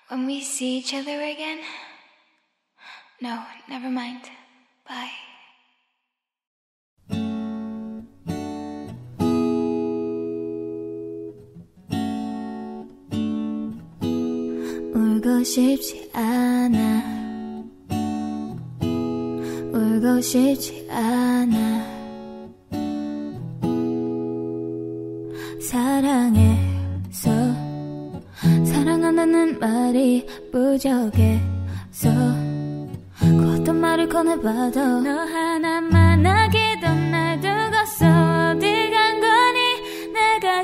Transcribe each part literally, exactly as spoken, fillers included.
When we see each other again? No, never mind. Bye. 울고 싶지 않아 울고 싶지 않아 사랑해서 사랑한다는 말이 부족해서 그 어떤 말을 꺼내봐도 너 하나만 하기도 날 두고서 어디 간 거니 내가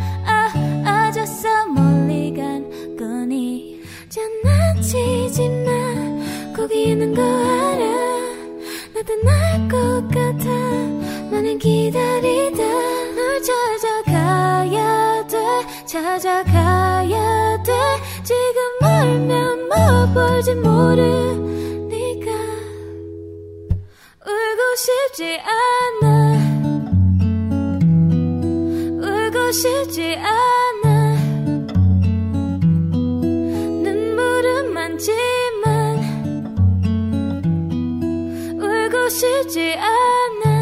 좋아져서 멀리 간 거니 장난치지 마 거기 있는 거 알아 나도 날 것 같아 나는 기다리다 널 찾아가야 돼 찾아가야 돼 지금 멀면 뭐 볼지 모르니까 울고 싶지 않아 울고 싶지 않아 눈물은 많지만 울고 싶지 않아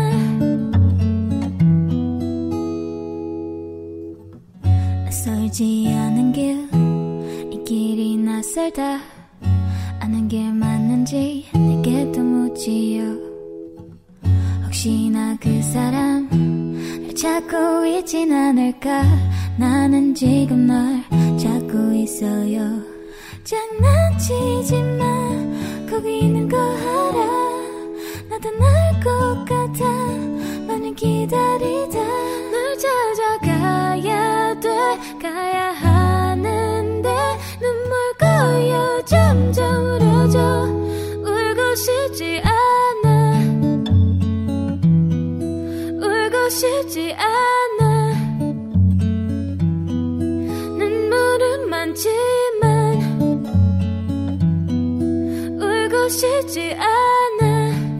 낯설지 않은 길 이 길이 낯설다 아는 길 맞는지 내게 또 묻지요 혹시나 그 사람 날 찾고 있진 않을까 나는 지금 널 찾고 있어요 장난치지 마 거기 있는 거 알아 나도 날 것 같아 너는 기다리다 널 찾아가야 돼 가야 하는데 눈물 고여 점점 울어져 울고 싶지 않아 울고 싶지 않아 눈물은 많지만 울고 싶지 않아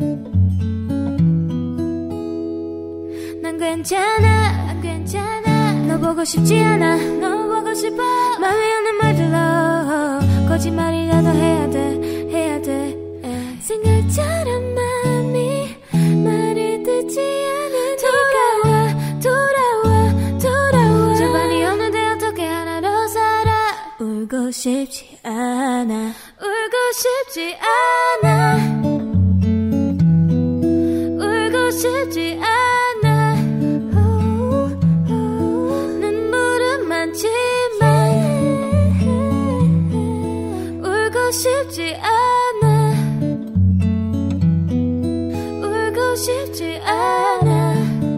난 괜찮아 난 괜찮아 너 보고 싶지 않아 너 보고 싶어 맘에 없는 말들로 거짓말이라도 해야 돼 해야 돼 생각처럼 마음이 말을 듣지 않으니까 돌아와 돌아와 돌아와 주변이 없는데 어떻게 하나로 살아 울고 싶지 않아 울고 싶지 않아 울고 싶지 않아 싶지 않아 울고 싶지 않아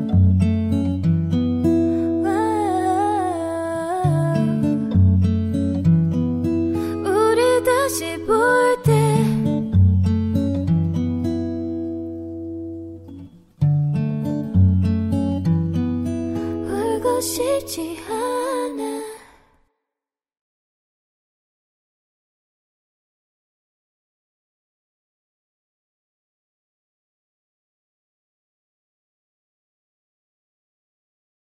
우리 다시 볼 때 울고 싶지